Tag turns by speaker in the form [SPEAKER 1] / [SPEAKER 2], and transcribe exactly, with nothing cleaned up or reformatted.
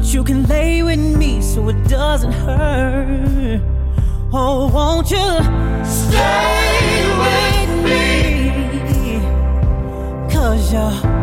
[SPEAKER 1] you can lay with me so it doesn't hurt. Oh, won't you stay with me? 'Cause you're